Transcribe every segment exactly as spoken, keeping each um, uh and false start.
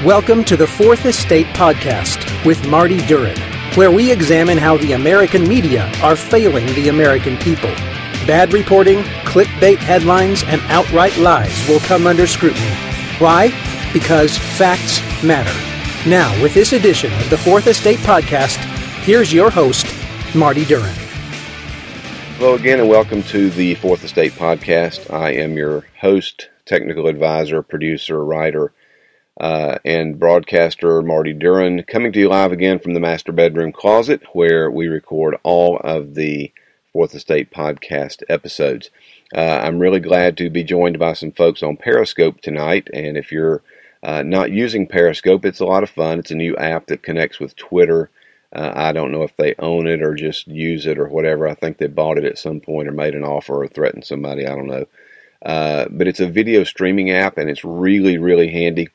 Welcome to the Fourth Estate Podcast with Marty Duren, where we examine how the American media are failing the American people. Bad reporting, clickbait headlines, and outright lies will come under scrutiny. Why? Because facts matter. Now, with this edition of the Fourth Estate Podcast, here's your host, Marty Duren. Hello again, and welcome to the Fourth Estate Podcast. I am your host, technical advisor, producer, writer, Uh, and broadcaster Marty Duren, coming to you live again from the master bedroom closet, where we record all of the Fourth Estate podcast episodes. Uh, I'm really glad to be joined by some folks on Periscope tonight, and if you're uh, not using Periscope, it's a lot of fun. It's a new app that connects with Twitter. Uh, I don't know if they own it or just use it or whatever. I think they bought it at some point or made an offer or threatened somebody. I don't know. Uh, but it's a video streaming app, and it's really, really handy.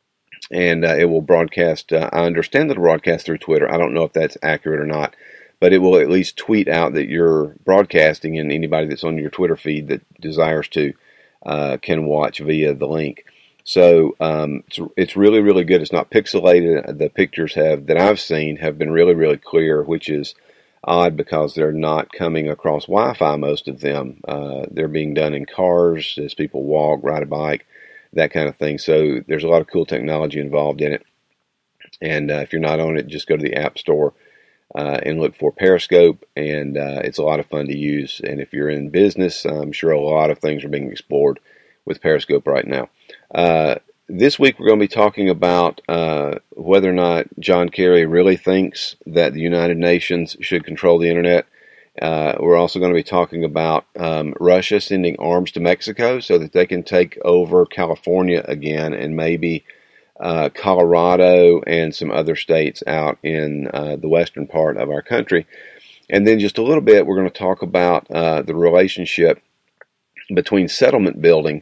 And uh, it will broadcast, uh, I understand that it'll broadcast through Twitter. I don't know if that's accurate or not, but it will at least tweet out that you're broadcasting, and anybody that's on your Twitter feed that desires to uh, can watch via the link. So um, it's, it's really, really good. It's not pixelated. The pictures have that I've seen have been really, really clear, which is odd because they're not coming across Wi-Fi, most of them. Uh, they're being done in cars as people walk, ride a bike, that kind of thing. So there's a lot of cool technology involved in it. And uh, if you're not on it, just go to the App Store uh, and look for Periscope, and uh, it's a lot of fun to use. And if you're in business, I'm sure a lot of things are being explored with Periscope right now. Uh, this week we're going to be talking about uh, whether or not John Kerry really thinks that the United Nations should control the internet. Uh, we're also going to be talking about um, Russia sending arms to Mexico so that they can take over California again, and maybe uh, Colorado and some other states out in uh, the western part of our country. And then just a little bit, we're going to talk about uh, the relationship between settlement building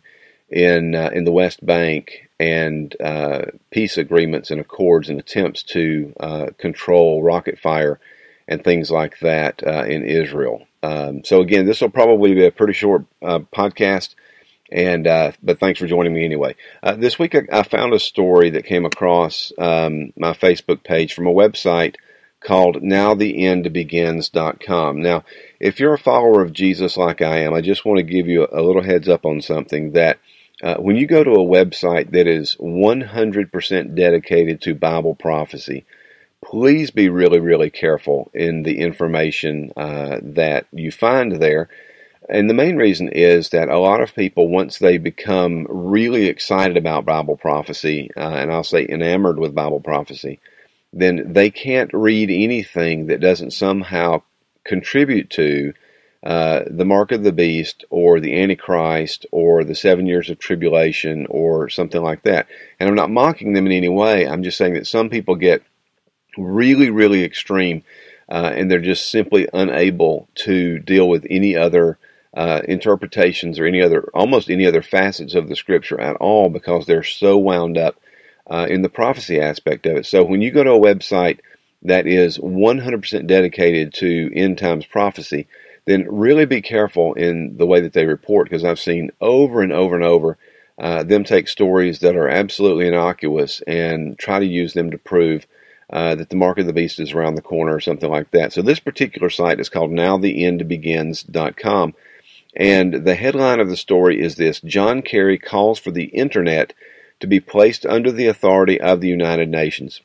in uh, in the West Bank and uh, peace agreements and accords and attempts to uh, control rocket fire and things like that uh, in Israel. Um, so again, this will probably be a pretty short uh, podcast, and uh, but thanks for joining me anyway. Uh, this week I, I found a story that came across um, my Facebook page from a website called now the end begins dot com. Now, if you're a follower of Jesus like I am, I just want to give you a, a little heads up on something, that uh, when you go to a website that is one hundred percent dedicated to Bible prophecy, please be really, really careful in the information uh, that you find there. And the main reason is that a lot of people, once they become really excited about Bible prophecy, uh, and I'll say enamored with Bible prophecy, then they can't read anything that doesn't somehow contribute to uh, the mark of the beast or the Antichrist or the seven years of tribulation or something like that. And I'm not mocking them in any way. I'm just saying that some people get really, really extreme, uh, and they're just simply unable to deal with any other uh, interpretations or any other, almost any other facets of the Scripture at all, because they're so wound up uh, in the prophecy aspect of it. So when you go to a website that is one hundred percent dedicated to end times prophecy, then really be careful in the way that they report, because I've seen over and over and over uh, them take stories that are absolutely innocuous and try to use them to prove Uh, that the mark of the beast is around the corner or something like that. So this particular site is called now the end begins dot com, and the headline of the story is this: John Kerry calls for the internet to be placed under the authority of the United Nations.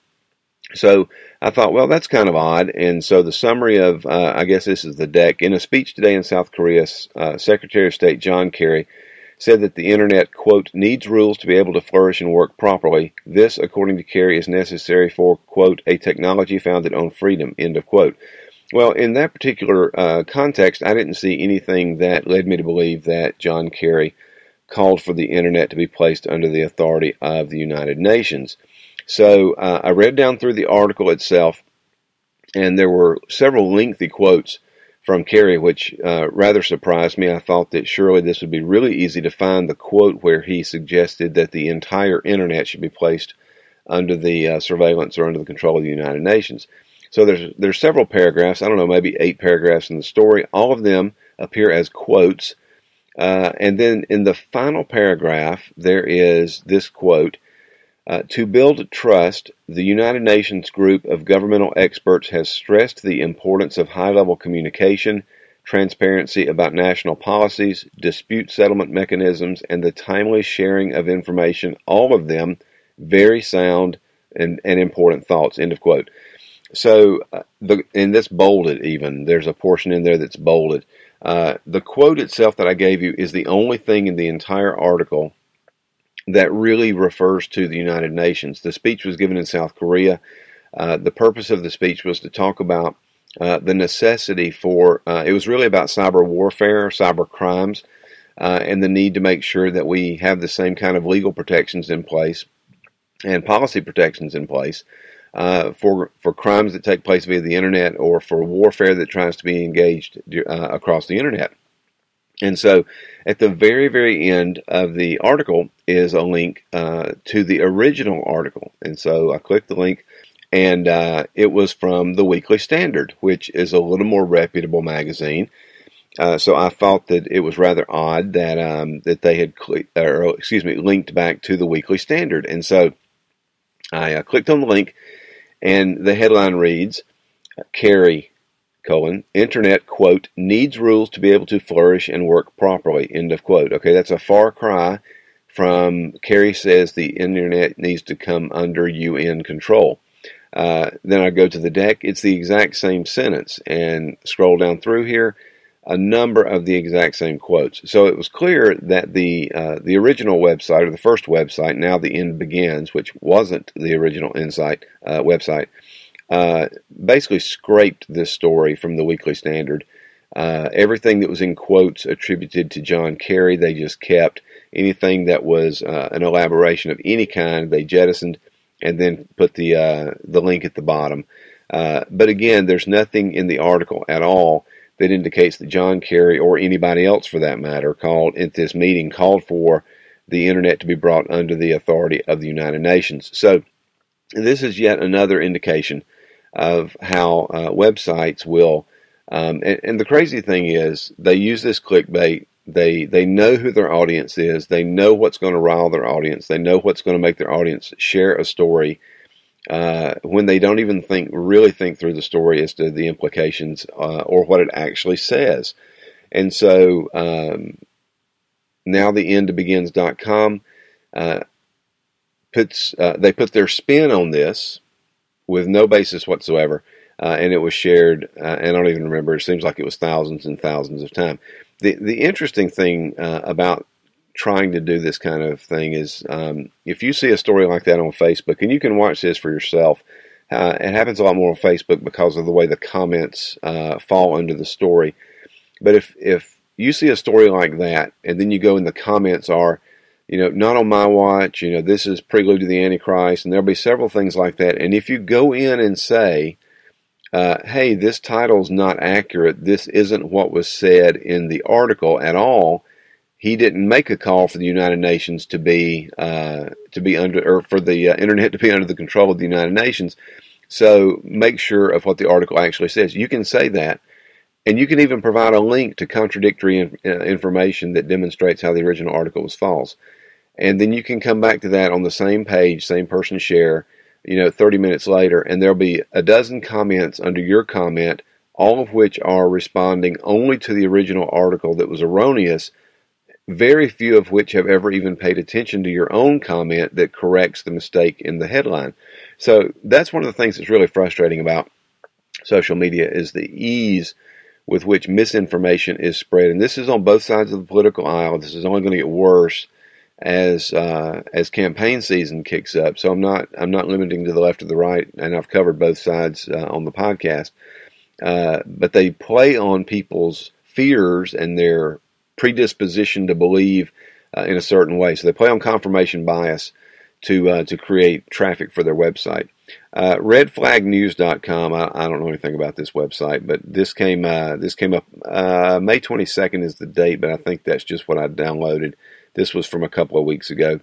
So I thought, well, that's kind of odd. And so the summary of, uh, I guess this is the deck. In a speech today in South Korea, uh, Secretary of State John Kerry said that the internet, quote, needs rules to be able to flourish and work properly. This, according to Kerry, is necessary for, quote, a technology founded on freedom, end of quote. Well, in that particular uh, context, I didn't see anything that led me to believe that John Kerry called for the internet to be placed under the authority of the United Nations. So uh, I read down through the article itself, and there were several lengthy quotes from Kerry, which uh, rather surprised me. I thought that surely this would be really easy to find the quote where he suggested that the entire internet should be placed under the uh, surveillance or under the control of the United Nations. So there's there's several paragraphs, I don't know, maybe eight paragraphs in the story. All of them appear as quotes. Uh, and then in the final paragraph, there is this quote: Uh, to build trust, the United Nations group of governmental experts has stressed the importance of high-level communication, transparency about national policies, dispute settlement mechanisms, and the timely sharing of information, all of them very sound and, and important thoughts, end of quote. So, uh, the, and that's bolded even. There's a portion in there that's bolded. Uh, the quote itself that I gave you is the only thing in the entire article that really refers to the United Nations. The speech was given in South Korea. Uh, the purpose of the speech was to talk about uh, the necessity for, uh, it was really about cyber warfare, cyber crimes, uh, and the need to make sure that we have the same kind of legal protections in place and policy protections in place uh, for for crimes that take place via the internet or for warfare that tries to be engaged uh, across the internet. And so at the very, very end of the article is a link uh, to the original article. And so I clicked the link, and uh, it was from the Weekly Standard, which is a little more reputable magazine. Uh, so I thought that it was rather odd that um, that they had, cl- or excuse me, linked back to the Weekly Standard. And so I uh, clicked on the link, and the headline reads, Kerry, colon, Internet, quote, needs rules to be able to flourish and work properly, end of quote. Okay, that's a far cry from Kerry says the Internet needs to come under U N control. Uh, then I go to the deck. It's the exact same sentence, and scroll down through here, a number of the exact same quotes. So it was clear that the uh, the original website, or the first website, Now the End Begins, which wasn't the original Insight uh, website, uh, basically scraped this story from the Weekly Standard. Uh, everything that was in quotes attributed to John Kerry, they just kept. Anything that was uh, an elaboration of any kind, they jettisoned, and then put the uh, the link at the bottom. Uh, but again, there's nothing in the article at all that indicates that John Kerry, or anybody else for that matter, called at this meeting, called for the Internet to be brought under the authority of the United Nations. So this is yet another indication of how uh, websites will, um, and, and the crazy thing is, they use this clickbait. They they know who their audience is. They know what's going to rile their audience. They know what's going to make their audience share a story uh, when they don't even think really think through the story as to the implications uh, or what it actually says. And so um, now the end begins dot com uh, puts uh, they put their spin on this with no basis whatsoever, uh, and it was shared. Uh, and I don't even remember. It seems like it was thousands and thousands of times. The the interesting thing uh, about trying to do this kind of thing is um, if you see a story like that on Facebook, and you can watch this for yourself, uh, it happens a lot more on Facebook because of the way the comments uh, fall under the story. But if, if you see a story like that, and then you go in the comments are, you know, not on my watch, you know, this is prelude to the Antichrist, and there'll be several things like that. And if you go in and say, Uh, hey, this title's not accurate, this isn't what was said in the article at all, he didn't make a call for the United Nations to be uh, to be under, or for the uh, Internet to be under the control of the United Nations. So make sure of what the article actually says. You can say that, and you can even provide a link to contradictory in, uh, information that demonstrates how the original article was false. And then you can come back to that on the same page, same person share, you know, thirty minutes later, and there'll be a dozen comments under your comment, all of which are responding only to the original article that was erroneous, very few of which have ever even paid attention to your own comment that corrects the mistake in the headline. So that's one of the things that's really frustrating about social media, is the ease with which misinformation is spread. And this is on both sides of the political aisle. This is only going to get worse as uh, as campaign season kicks up. So I'm not I'm not limiting to the left or the right, and I've covered both sides uh, on the podcast. Uh, but they play on people's fears and their predisposition to believe uh, in a certain way. So they play on confirmation bias to uh, to create traffic for their website. Uh, red flag news dot com. I, I don't know anything about this website, but this came uh, this came up uh, May twenty-second is the date, but I think that's just what I downloaded. This was from a couple of weeks ago.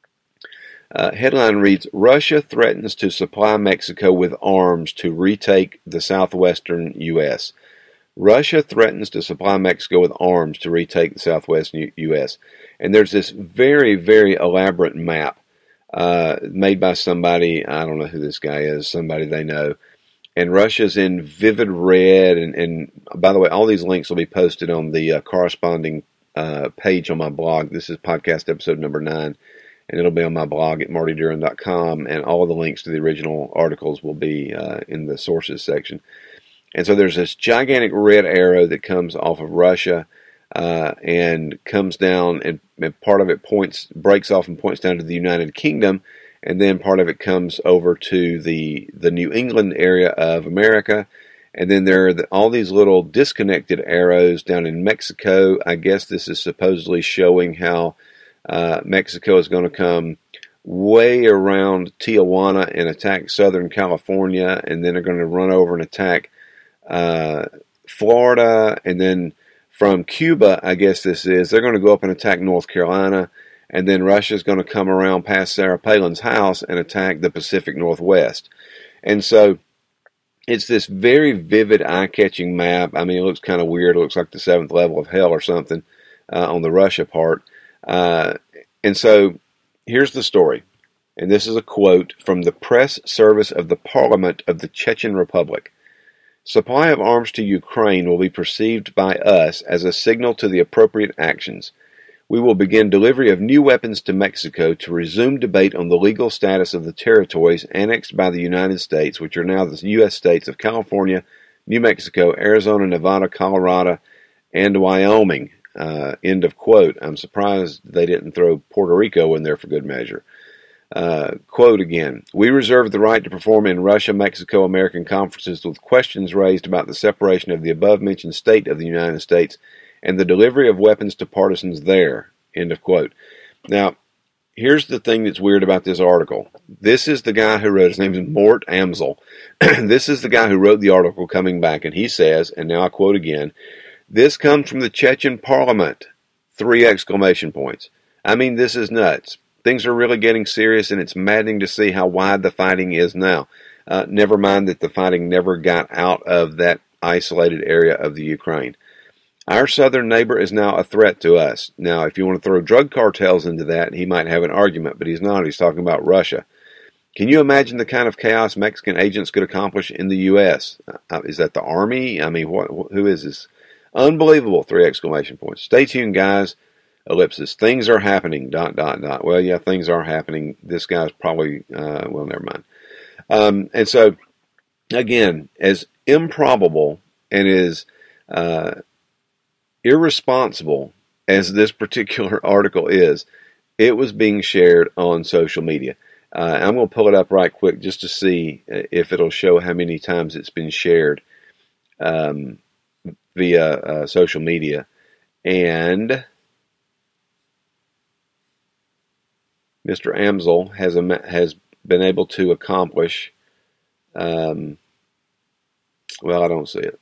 Uh, headline reads, Russia threatens to supply Mexico with arms to retake the southwestern U S Russia threatens to supply Mexico with arms to retake the southwestern U S And there's this very, very elaborate map uh, made by somebody, I don't know who this guy is, somebody they know. And Russia's in vivid red. And, and by the way, all these links will be posted on the uh, corresponding uh, page on my blog. This is podcast episode number nine. And it'll be on my blog at marty duran dot com. And all the links to the original articles will be uh, in the sources section. And so there's this gigantic red arrow that comes off of Russia uh, and comes down, and, and part of it points, breaks off and points down to the United Kingdom. And then part of it comes over to the the New England area of America. And then there are the, all these little disconnected arrows down in Mexico. I guess this is supposedly showing how uh, Mexico is going to come way around Tijuana and attack Southern California. And then they're going to run over and attack uh, Florida. And then from Cuba, I guess this is, they're going to go up and attack North Carolina. And then Russia's going to come around past Sarah Palin's house and attack the Pacific Northwest. And so it's this very vivid, eye-catching map. I mean, it looks kind of weird. It looks like the seventh level of hell or something uh, on the Russia part. Uh, and so here's the story. And this is a quote from the press service of the Parliament of the Chechen Republic. Supply of arms to Ukraine will be perceived by us as a signal to the appropriate actions. We will begin delivery of new weapons to Mexico to resume debate on the legal status of the territories annexed by the United States, which are now the U S states of California, New Mexico, Arizona, Nevada, Colorado, and Wyoming. Uh, end of quote. I'm surprised they didn't throw Puerto Rico in there for good measure. Uh, quote again, we reserve the right to perform in Russia, Mexico, American conferences with questions raised about the separation of the above-mentioned state of the United States and the delivery of weapons to partisans there. End of quote. Now, here's the thing that's weird about this article. This is the guy who wrote, his name is Mort Amsel. This is the guy who wrote the article coming back, and he says, and now I quote again, this comes from the Chechen parliament. Three exclamation points. I mean, this is nuts. Things are really getting serious, and it's maddening to see how wide the fighting is now. Uh, never mind that the fighting never got out of that isolated area of the Ukraine. Our southern neighbor is now a threat to us. Now, if you want to throw drug cartels into that, he might have an argument, but he's not. He's talking about Russia. Can you imagine the kind of chaos Mexican agents could accomplish in the U S? Uh, is that the Army? I mean, what? Who is this? Unbelievable, three exclamation points. Stay tuned, guys. Ellipsis. Things are happening, dot, dot, dot. Well, yeah, things are happening. This guy's probably, uh, well, never mind. Um, and so, again, as improbable and as uh, irresponsible as this particular article is, it was being shared on social media. Uh, I'm going to pull it up right quick just to see if it'll show how many times it's been shared um, via uh, social media. And Mister Amsel has a, has been able to accomplish, um, well, I don't see it,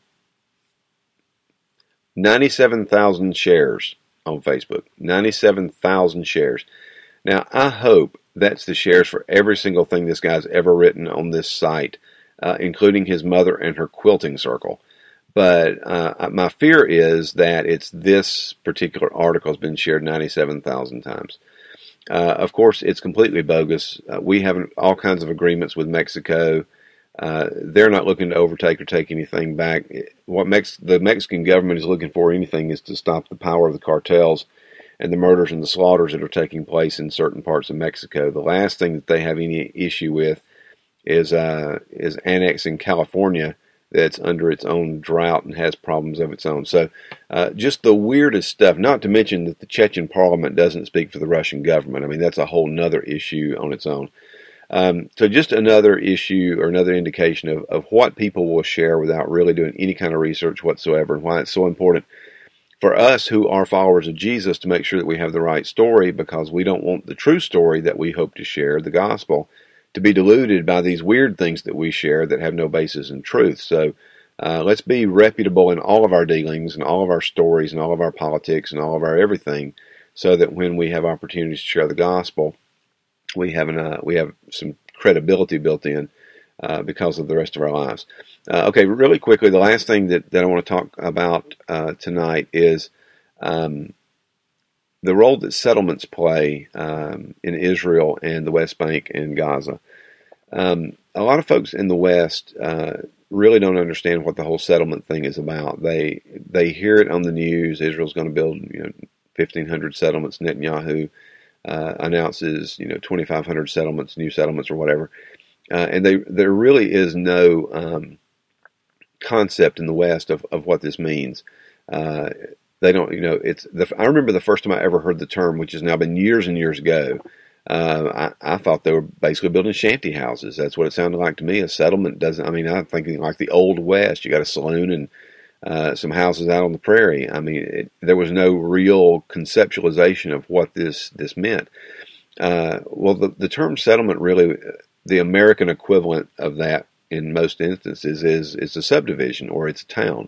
ninety-seven thousand shares on Facebook. ninety-seven thousand shares. Now, I hope that's the shares for every single thing this guy's ever written on this site, uh, including his mother and her quilting circle. But uh, my fear is that it's this particular article has been shared ninety-seven thousand times. Uh, of course, it's completely bogus. Uh, we have all kinds of agreements with Mexico. Uh, they're not looking to overtake or take anything back. What Mex- the Mexican government is looking for anything is to stop the power of the cartels and the murders and the slaughters that are taking place in certain parts of Mexico. The last thing that they have any issue with is uh, is annexing California, that's under its own drought and has problems of its own. So uh, just the weirdest stuff, not to mention that the Chechen parliament doesn't speak for the Russian government. I mean, that's a whole nother issue on its own. Um, so just another issue or another indication of, of what people will share without really doing any kind of research whatsoever, and why it's so important for us who are followers of Jesus to make sure that we have the right story, because we don't want the true story that we hope to share, the gospel, to be diluted by these weird things that we share that have no basis in truth. So uh, let's be reputable in all of our dealings and all of our stories and all of our politics and all of our everything, so that when we have opportunities to share the gospel, we have an, uh, we have some credibility built in uh, because of the rest of our lives. Uh, okay, really quickly, the last thing that, that I want to talk about uh, tonight is um, the role that settlements play um, in Israel and the West Bank and Gaza. Um, a lot of folks in the West uh, really don't understand what the whole settlement thing is about. They they hear it on the news. Israel's going to build, you know, fifteen hundred settlements. Netanyahu uh, announces, you know, twenty-five hundred settlements, new settlements, or whatever. Uh, and they there really is no um, concept in the West of, of what this means. Uh, they don't, you know, it's. The, I remember the first time I ever heard the term, which has now been years and years ago. Uh, I, I thought they were basically building shanty houses. That's what it sounded like to me. A settlement doesn't. I mean, I'm thinking like the Old West. You got a saloon and uh, some houses out on the prairie. I mean, it, there was no real conceptualization of what this this meant. Uh, well, the the term settlement really, the American equivalent of that in most instances is is a subdivision or it's a town.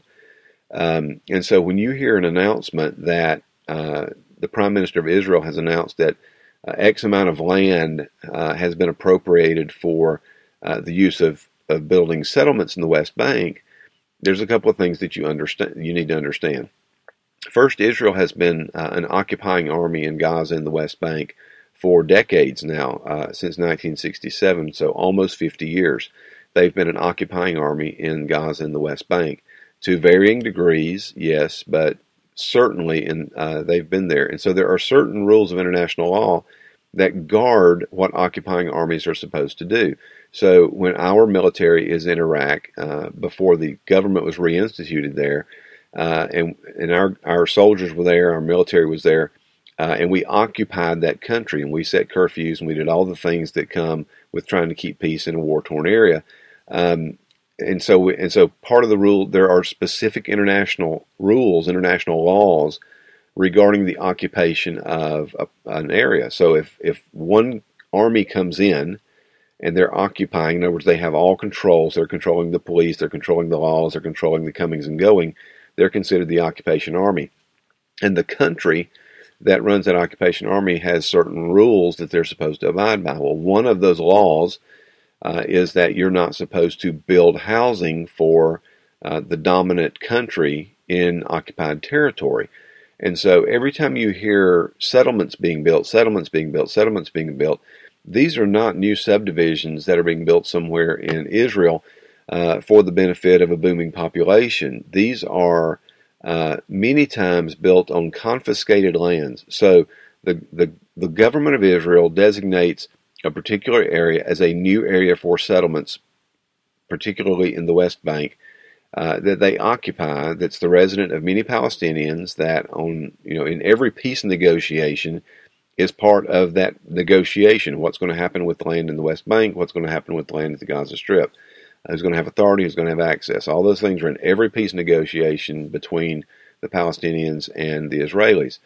Um, and so when you hear an announcement that uh, the Prime Minister of Israel has announced that uh, X amount of land uh, has been appropriated for uh, the use of, of building settlements in the West Bank, there's a couple of things that you understand. You need to understand. First, Israel has been uh, an occupying army in Gaza and the West Bank for decades now, uh, since nineteen sixty-seven, so almost fifty years. They've been an occupying army in Gaza and the West Bank. To varying degrees, yes, but certainly in, uh, they've been there. And so there are certain rules of international law that guard what occupying armies are supposed to do. So when our military is in Iraq, uh, before the government was reinstituted there, uh, and, and our, our soldiers were there, our military was there, uh, and we occupied that country, and we set curfews, and we did all the things that come with trying to keep peace in a war-torn area. Um, And so, and so, part of the rule, there are specific international rules, international laws regarding the occupation of a, an area. So, if if one army comes in and they're occupying, in other words, they have all controls, they're controlling the police, they're controlling the laws, they're controlling the comings and going, they're considered the occupation army. And the country that runs that occupation army has certain rules that they're supposed to abide by. Well, one of those laws Uh, is that you're not supposed to build housing for uh, the dominant country in occupied territory. And so every time you hear settlements being built, settlements being built, settlements being built, these are not new subdivisions that are being built somewhere in Israel uh, for the benefit of a booming population. These are uh, many times built on confiscated lands. So the, the, the government of Israel designates a particular area as a new area for settlements, particularly in the West Bank, uh, that they occupy. That's the resident of many Palestinians. That on you know in every peace negotiation is part of that negotiation. What's going to happen with the land in the West Bank? What's going to happen with the land at the Gaza Strip? Who's going to have authority? Who's going to have access? All those things are in every peace negotiation between the Palestinians and the Israelis.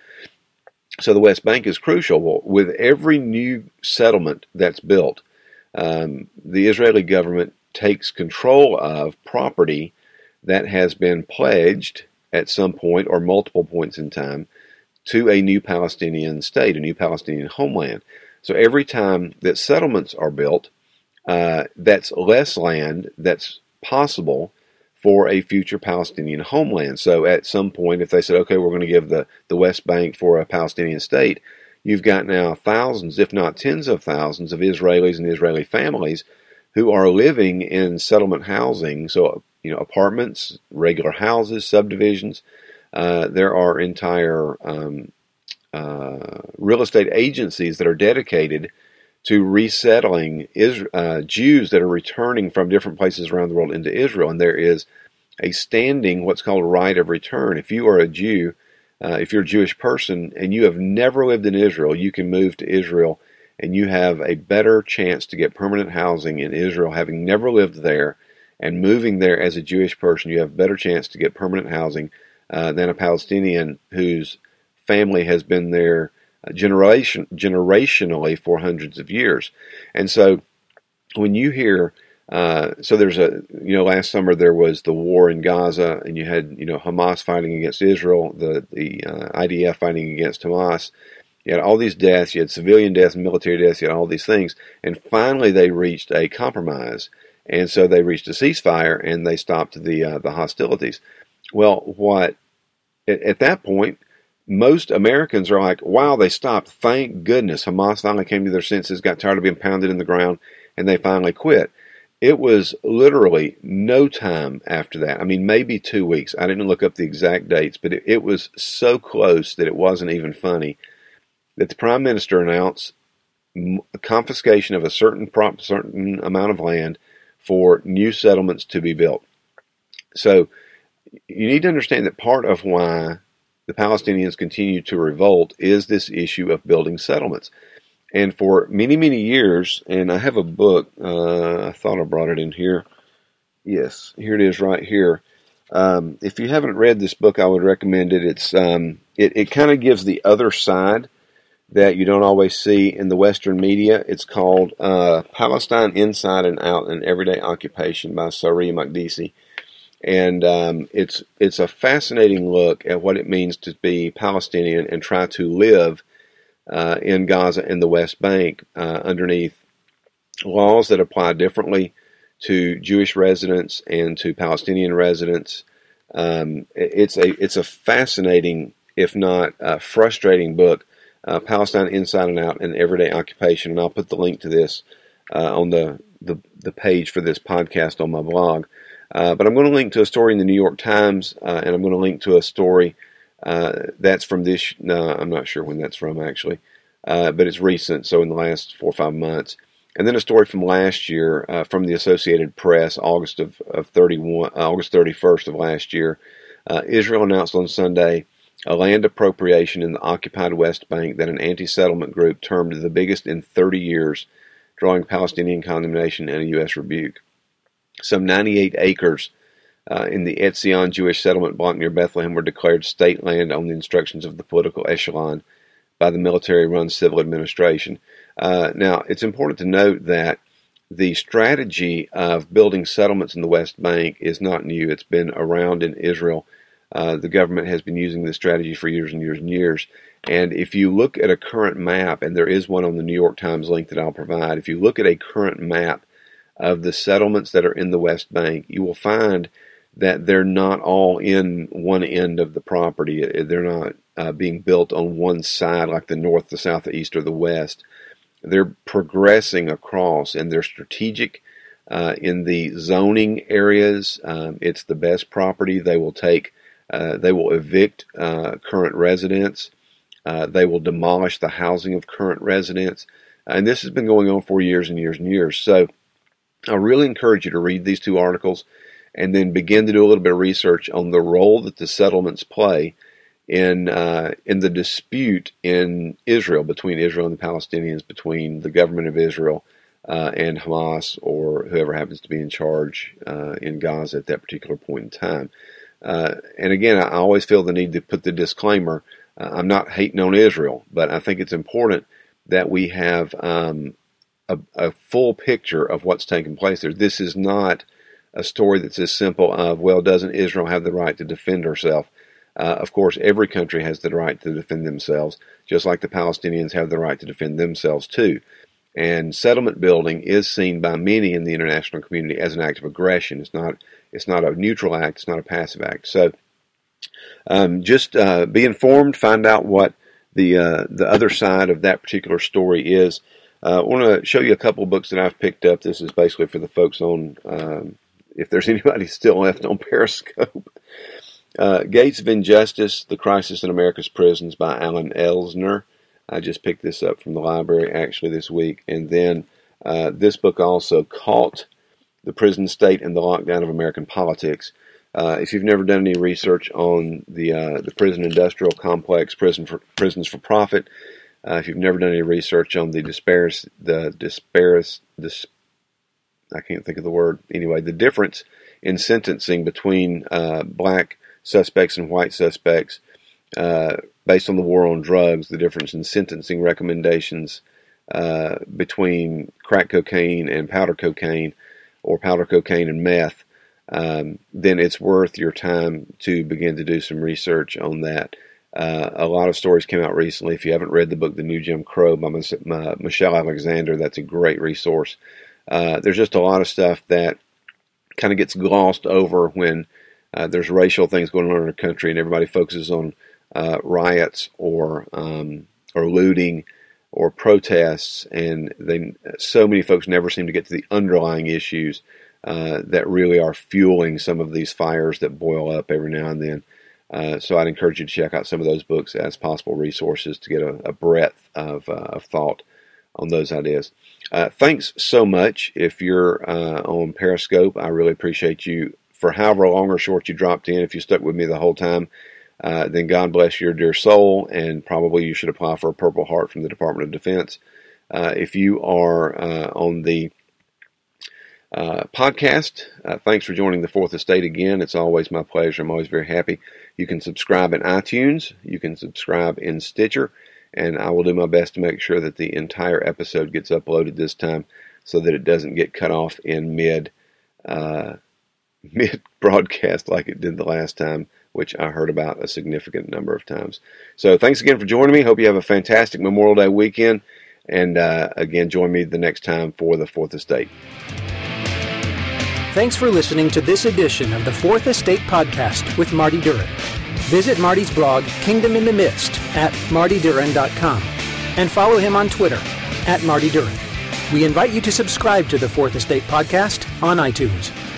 So the West Bank is crucial. Well, with every new settlement that's built, um, the Israeli government takes control of property that has been pledged at some point or multiple points in time to a new Palestinian state, a new Palestinian homeland. So every time that settlements are built, uh, that's less land that's possible for a future Palestinian homeland. So at some point, if they said, okay, we're going to give the, the West Bank for a Palestinian state, you've got now thousands, if not tens of thousands, of Israelis and Israeli families who are living in settlement housing. So, you know, apartments, regular houses, subdivisions. Uh, there are entire um, uh, real estate agencies that are dedicated to resettling Is, uh, Jews that are returning from different places around the world into Israel. And there is a standing, what's called a right of return. If you are a Jew, uh, if you're a Jewish person, and you have never lived in Israel, you can move to Israel, and you have a better chance to get permanent housing in Israel, having never lived there, and moving there as a Jewish person, you have a better chance to get permanent housing uh, than a Palestinian whose family has been there generation generationally for hundreds of years. And so when you hear uh, so there's a you know last summer there was the war in Gaza, and you had you know Hamas fighting against Israel, the the uh, I D F fighting against Hamas. You had all these deaths, you had civilian deaths, military deaths, you had all these things, and finally they reached a compromise, and so they reached a ceasefire and they stopped the uh, the hostilities. Well, what at, at that point, most Americans are like, wow, they stopped. Thank goodness. Hamas finally came to their senses, got tired of being pounded in the ground, and they finally quit. It was literally no time after that. I mean, maybe two weeks. I didn't look up the exact dates, but it, it was so close that it wasn't even funny that the Prime Minister announced confiscation of a certain prop, certain amount of land for new settlements to be built. So you need to understand that part of why the Palestinians continue to revolt is this issue of building settlements. And for many, many years, and I have a book, uh, I thought I brought it in here. Yes, here it is right here. Um, if you haven't read this book, I would recommend it. It's um, it, it kind of gives the other side that you don't always see in the Western media. It's called uh, Palestine Inside and Out, an Everyday Occupation by Sari Makdisi. And um, it's it's a fascinating look at what it means to be Palestinian and try to live uh, in Gaza and the West Bank uh, underneath laws that apply differently to Jewish residents and to Palestinian residents. Um, it's a it's a fascinating, if not uh, frustrating book. Uh, Palestine Inside and Out, an Everyday Occupation, and I'll put the link to this uh, on the, the the page for this podcast on my blog. Uh, but I'm going to link to a story in the New York Times, uh, and I'm going to link to a story uh, that's from this. No, I'm not sure when that's from actually, uh, but it's recent, so in the last four or five months. And then a story from last year uh, from the Associated Press, August of of thirty-one, uh, August thirty-first of last year. Uh, Israel announced on Sunday a land appropriation in the occupied West Bank that an anti-settlement group termed the biggest in thirty years, drawing Palestinian condemnation and a U S rebuke. Some ninety-eight acres uh, in the Etzion Jewish settlement block near Bethlehem were declared state land on the instructions of the political echelon by the military-run civil administration. Uh, now, it's important to note that the strategy of building settlements in the West Bank is not new. It's been around in Israel. Uh, the government has been using this strategy for years and years and years. And if you look at a current map, and there is one on the New York Times link that I'll provide, if you look at a current map of the settlements that are in the West Bank, you will find that they're not all in one end of the property. They're not uh, being built on one side like the north, the south, the east, or the west. They're progressing across, and they're strategic uh, in the zoning areas. Um, it's the best property. They will take Uh, they will evict uh, current residents. Uh, they will demolish the housing of current residents. And this has been going on for years and years and years. So I really encourage you to read these two articles and then begin to do a little bit of research on the role that the settlements play in uh, in the dispute in Israel, between Israel and the Palestinians, between the government of Israel uh, and Hamas, or whoever happens to be in charge uh, in Gaza at that particular point in time. Uh, and again, I always feel the need to put the disclaimer, uh, I'm not hating on Israel, but I think it's important that we have um, a, a full picture of what's taking place there. This is not a story that's as simple of, well, doesn't Israel have the right to defend herself? Uh, of course, every country has the right to defend themselves, just like the Palestinians have the right to defend themselves too. And settlement building is seen by many in the international community as an act of aggression. It's not It's not a neutral act. It's not a passive act. So um, just uh, be informed. Find out what the uh, the other side of that particular story is. Uh, I want to show you a couple of books that I've picked up. This is basically for the folks on, um, if there's anybody still left on Periscope. Uh, Gates of Injustice, The Crisis in America's Prisons by Alan Elsner. I just picked this up from the library actually this week. And then uh, this book also, Caught: The Prison State and the Lockdown of American Politics. Uh, if you've never done any research on the uh, the prison industrial complex, prison for prisons for profit, uh, if you've never done any research on the disparis, the disparis, dis, I can't think of the word. Anyway, the difference in sentencing between uh, black suspects and white suspects, uh, based on the war on drugs, the difference in sentencing recommendations uh, between crack cocaine and powder cocaine, or powder cocaine and meth, um, then it's worth your time to begin to do some research on that. Uh, a lot of stories came out recently. If you haven't read the book, The New Jim Crow by Michelle Alexander, that's a great resource. Uh, there's just a lot of stuff that kind of gets glossed over when uh, there's racial things going on in our country and everybody focuses on uh, riots or um, or looting or protests, and they, so many folks never seem to get to the underlying issues uh, that really are fueling some of these fires that boil up every now and then. Uh, so I'd encourage you to check out some of those books as possible resources to get a, a breadth of, uh, of thought on those ideas. Uh, thanks so much. If you're uh, on Periscope, I really appreciate you for however long or short you dropped in. If you stuck with me the whole time, uh, then God bless your dear soul, and probably you should apply for a Purple Heart from the Department of Defense. Uh, if you are uh, on the uh, podcast, uh, thanks for joining the Fourth Estate again. It's always my pleasure. I'm always very happy. You can subscribe in iTunes. You can subscribe in Stitcher. And I will do my best to make sure that the entire episode gets uploaded this time so that it doesn't get cut off in mid uh, mid broadcast like it did the last time, which I heard about a significant number of times. So thanks again for joining me. Hope you have a fantastic Memorial Day weekend. And uh, again, join me the next time for the Fourth Estate. Thanks for listening to this edition of the Fourth Estate Podcast with Marty Duren. Visit Marty's blog, Kingdom in the Midst, at marty duren dot com, and follow him on Twitter, at Marty Duren. We invite you to subscribe to the Fourth Estate Podcast on iTunes.